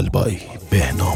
by بهنام.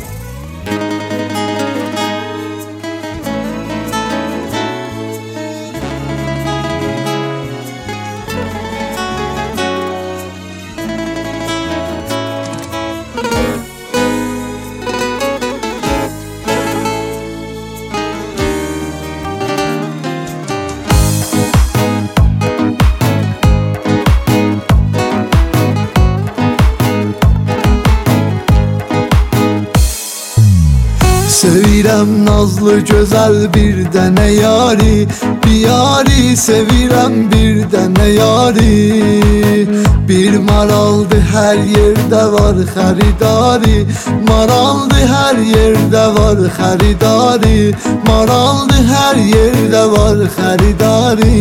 Sevirəm nazlı gözəl bir dənə yari, bir yari sevirəm bir dənə yari. Bir maraldı hər yerdə var xəridari, maraldı hər yerdə var xəridari, maraldı hər yerdə var xəridari.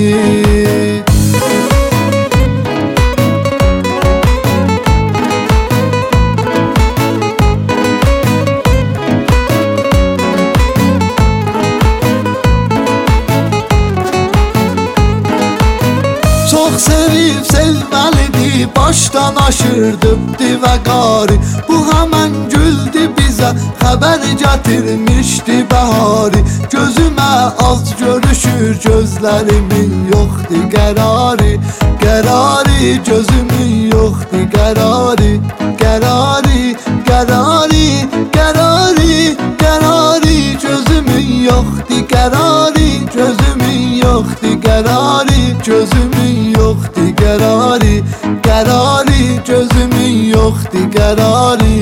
Çox sevib sevməlidir, başdan aşırdıbdı və qari. Bu həmən güldü bizə, xəbər gətirmişdi bəhari. Gözümə az görüşür, gözlərimin yoxdur qərari, qərari gözümün yoxdur qərari, qərari, qərari, qərari, qərari gözümün yoxdur qərari, gözümün yoxdur qərari, gözümün yoxdur qərari, qərari gözümün yoxdur qərari.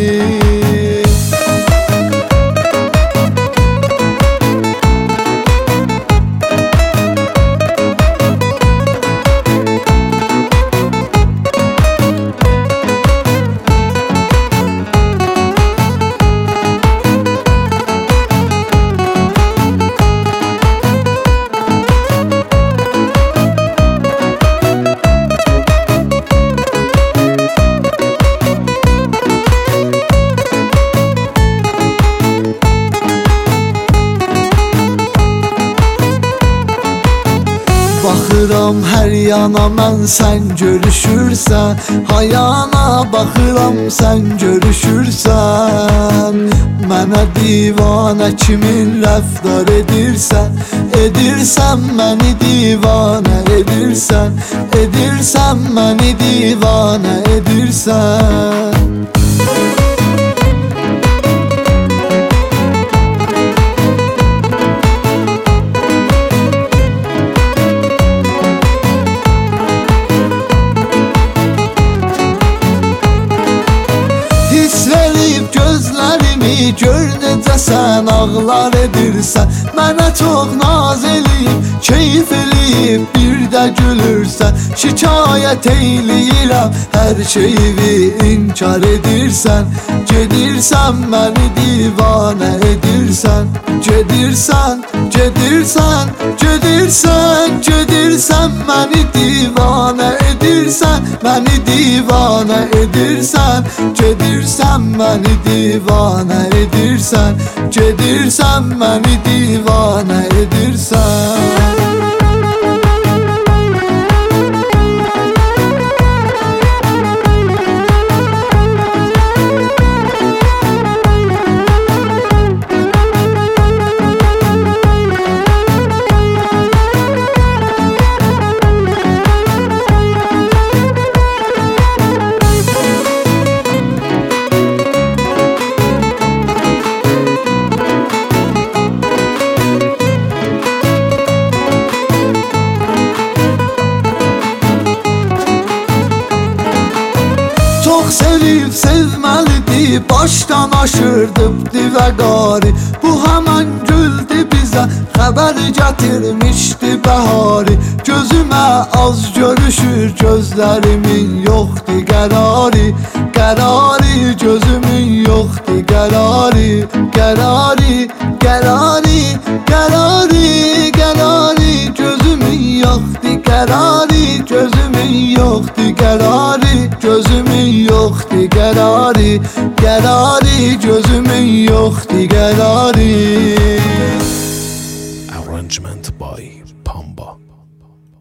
Baxıram hər yana mən sən görüşürsən, hayana baxıram sən görüşürsən. Mənə divanə kimin rəftar edirsən, edirsən məni divanə edirsən, edirsən məni divanə edirsən. Gör necə sən ağlar edirsən, mənə çox naz eləyib, keyif eləyib, bir də gülürsən. Şikayət eyləyirəm, hər şeyi inkar edirsən, gedirsən məni divanə edirsən, gedirsən, gedirsən, gedirsən, gedirsən məni divanə edirsən, məni divanə edirsən, gedirsən məni divanə edirsən, gedirsən məni divanə edirsən. Çox sevib sevməlidir, başdan aşırdıbdı və qari. Bu həmən güldü bizə, xəbər gətirmişdi bəhari. Gözümə az görüşür, gözlərimin yoxdur qərari, qərari gözümün yoxdur qərari, qərari, qərari, qərari, qərari gözümün yoxdur qərari, gözümün yoxdur qərari, gözümün yoxdur qərari, qərari gözümün yoxdur qərari. Arrangement by Pamba.